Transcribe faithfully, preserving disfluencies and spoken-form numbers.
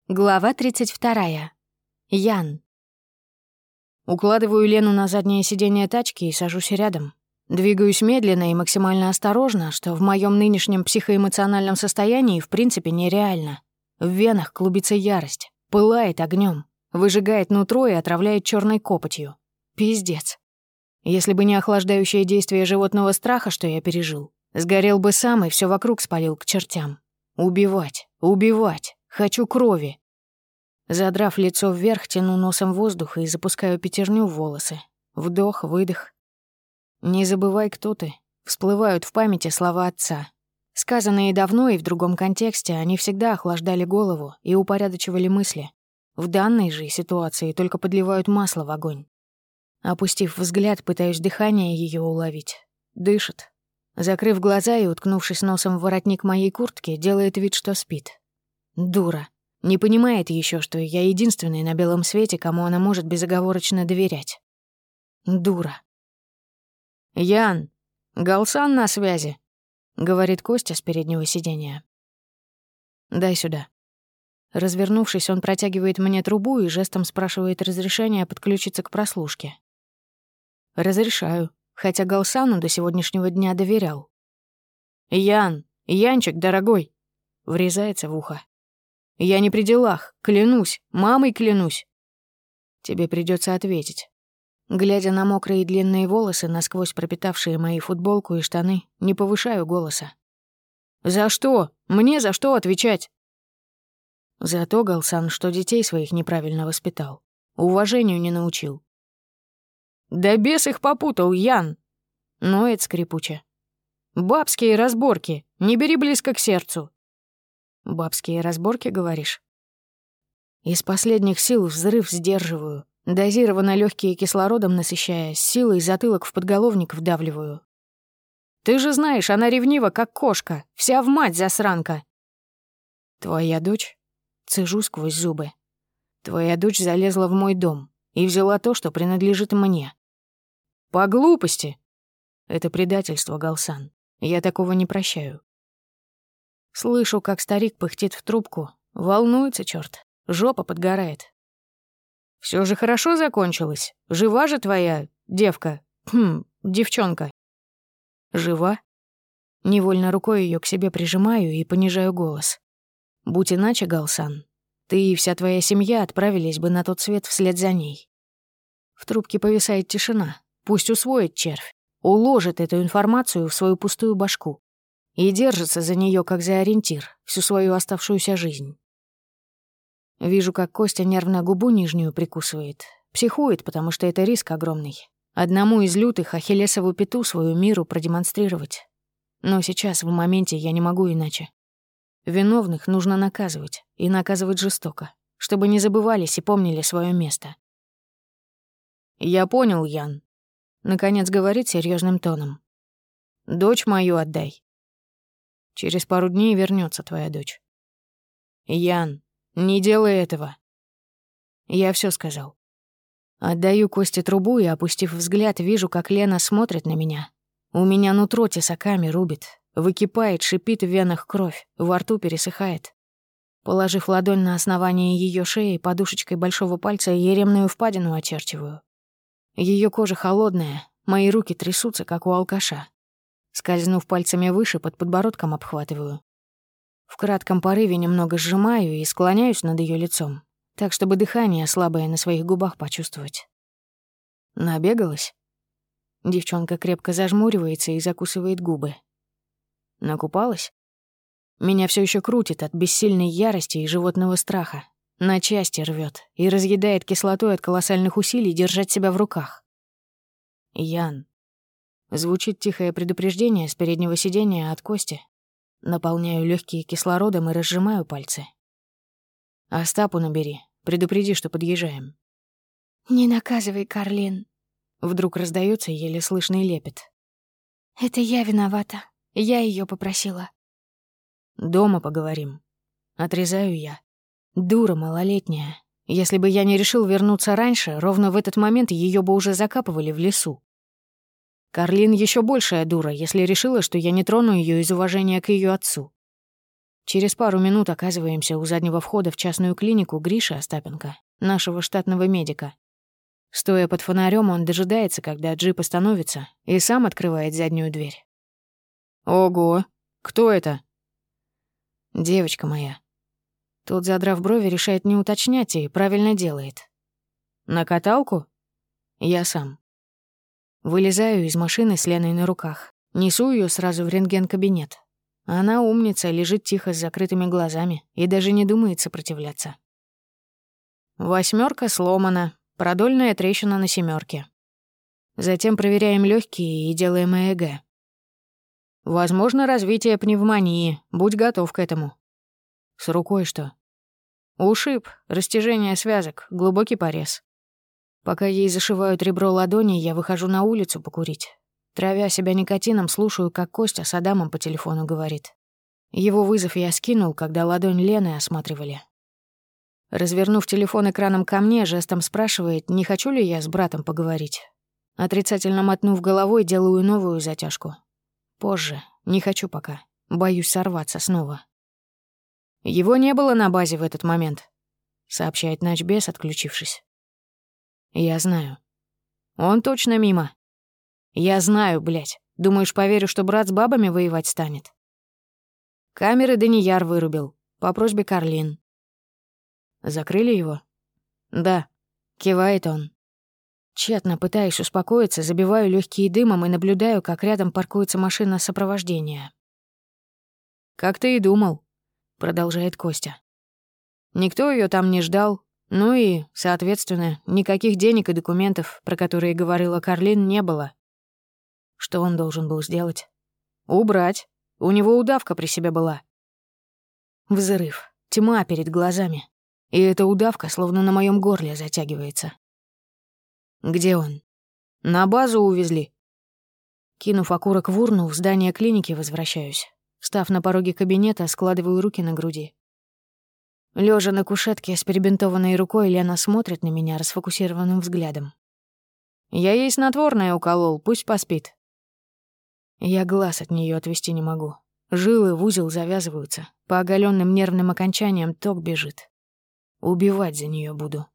Глава тридцать вторая. Ян. Укладываю Лену на заднее сиденье тачки и сажусь рядом. Двигаюсь медленно и максимально осторожно, что в моем нынешнем психоэмоциональном состоянии в принципе нереально. В венах клубится ярость, пылает огнем, выжигает нутро и отравляет черной копотью. Пиздец. Если бы не охлаждающее действие животного страха, что я пережил, сгорел бы сам и все вокруг спалил к чертям. Убивать, убивать. Хочу крови. Задрав лицо вверх, тяну носом воздух и запускаю пятерню в волосы. Вдох, выдох. «Не забывай, кто ты». Всплывают в памяти слова отца. Сказанные давно и в другом контексте, они всегда охлаждали голову и упорядочивали мысли. В данной же ситуации только подливают масло в огонь. Опустив взгляд, пытаюсь дыхание ее уловить. Дышит. Закрыв глаза и уткнувшись носом в воротник моей куртки, делает вид, что спит. Дура. Не понимает еще, что я единственный на белом свете, кому она может безоговорочно доверять. Дура. «Ян, Галсан на связи», — говорит Костя с переднего сиденья. «Дай сюда». Развернувшись, он протягивает мне трубу и жестом спрашивает разрешения подключиться к прослушке. Разрешаю, хотя Галсану до сегодняшнего дня доверял. «Ян, Янчик, дорогой», — врезается в ухо. «Я не при делах, клянусь, мамой клянусь». Тебе придется ответить. Глядя на мокрые длинные волосы, насквозь пропитавшие мои футболку и штаны, не повышаю голоса. «За что? Мне за что отвечать?» За то, Галсан, что детей своих неправильно воспитал. Уважению не научил. «Да бес их попутал, Ян!» Ноет скрипуче. «Бабские разборки, не бери близко к сердцу». «Бабские разборки, говоришь?» Из последних сил взрыв сдерживаю, дозированно легкие кислородом насыщая, с силой затылок в подголовник вдавливаю. «Ты же знаешь, она ревнива, как кошка, вся в мать засранка». «Твоя дочь?» Цежу сквозь зубы. «Твоя дочь залезла в мой дом и взяла то, что принадлежит мне». «По глупости!» «Это предательство, Галсан. Я такого не прощаю». Слышу, как старик пыхтит в трубку. Волнуется, чёрт. Жопа подгорает. Всё же хорошо закончилось. Жива же твоя девка. Хм, девчонка. Жива? Невольно рукой её к себе прижимаю и понижаю голос. Будь иначе, Галсан, ты и вся твоя семья отправились бы на тот свет вслед за ней. В трубке повисает тишина. Пусть усвоит червь. Уложит эту информацию в свою пустую башку. И держится за неё как за ориентир всю свою оставшуюся жизнь. Вижу, как Костя нервно губу нижнюю прикусывает. Психует, потому что это риск огромный. Одному из лютых ахиллесову пяту свою миру продемонстрировать. Но сейчас, в моменте, я не могу иначе. Виновных нужно наказывать, и наказывать жестоко, чтобы не забывались и помнили своё место. «Я понял, Ян», — наконец говорит серьёзным тоном. «Дочь мою отдай. Через пару дней вернется твоя дочь». «Ян, не делай этого». Я все сказал. Отдаю Косте трубу и, опустив взгляд, вижу, как Лена смотрит на меня. У меня нутро тесаками рубит, выкипает, шипит в венах кровь, во рту пересыхает. Положив ладонь на основание ее шеи, подушечкой большого пальца еремную впадину очерчиваю. Ее кожа холодная, мои руки трясутся, как у алкаша. Скользнув пальцами выше, под подбородком обхватываю. В кратком порыве немного сжимаю и склоняюсь над ее лицом, так, чтобы дыхание слабое на своих губах почувствовать. Набегалась? Девчонка крепко зажмуривается и закусывает губы. Накупалась? Меня все еще крутит от бессильной ярости и животного страха. На части рвет и разъедает кислотой от колоссальных усилий держать себя в руках. Ян. Звучит тихое предупреждение с переднего сиденья от Кости. Наполняю легкие кислородом и разжимаю пальцы. Остапу набери, предупреди, что подъезжаем. «Не наказывай, Карлин». Вдруг раздается еле слышный лепет. «Это я виновата. Я ее попросила». «Дома поговорим». Отрезаю я. Дура малолетняя. Если бы я не решил вернуться раньше, ровно в этот момент ее бы уже закапывали в лесу. Карлин еще большая дура, если решила, что я не трону ее из уважения к ее отцу. Через пару минут оказываемся у заднего входа в частную клинику Гриши Остапенко, нашего штатного медика. Стоя под фонарем, он дожидается, когда джип остановится, и сам открывает заднюю дверь. «Ого! Кто это?» «Девочка моя». Тот, задрав брови, решает не уточнять и правильно делает. «На каталку?» «Я сам». Вылезаю из машины с Леной на руках. Несу ее сразу в рентген-кабинет. Она умница, лежит тихо с закрытыми глазами и даже не думает сопротивляться. Восьмерка сломана, продольная трещина на семерке. Затем проверяем легкие и делаем ЭЭГ. Возможно развитие пневмонии, будь готов к этому. С рукой что? Ушиб, растяжение связок, глубокий порез. Пока ей зашивают ребро ладони, я выхожу на улицу покурить. Травя себя никотином, слушаю, как Костя с Адамом по телефону говорит. Его вызов я скинул, когда ладонь Лены осматривали. Развернув телефон экраном ко мне, жестом спрашивает, не хочу ли я с братом поговорить. Отрицательно мотнув головой, делаю новую затяжку. Позже, не хочу пока, боюсь сорваться снова. Его не было на базе в этот момент, сообщает начбес, отключившись. Я знаю. Он точно мимо. Я знаю, блядь. Думаешь, поверю, что брат с бабами воевать станет? Камеры Данияр вырубил, по просьбе Карлин. Закрыли его? Да, кивает он. Тщетно пытаясь успокоиться, забиваю легкие дымом и наблюдаю, как рядом паркуется машина сопровождения. «Как ты и думал», — продолжает Костя. «Никто ее там не ждал, ну и, соответственно, никаких денег и документов, про которые говорила Карлин, не было. Что он должен был сделать? Убрать. У него удавка при себе была». Взрыв. Тьма перед глазами. И эта удавка словно на моем горле затягивается. «Где он?» «На базу увезли». Кинув окурок в урну, в здание клиники возвращаюсь. Встав на пороге кабинета, складываю руки на груди. Лежа на кушетке с перебинтованной рукой, Лена смотрит на меня расфокусированным взглядом. «Я ей снотворное уколол, пусть поспит». Я глаз от нее отвести не могу. Жилы в узел завязываются, по оголенным нервным окончаниям ток бежит. Убивать за нее буду.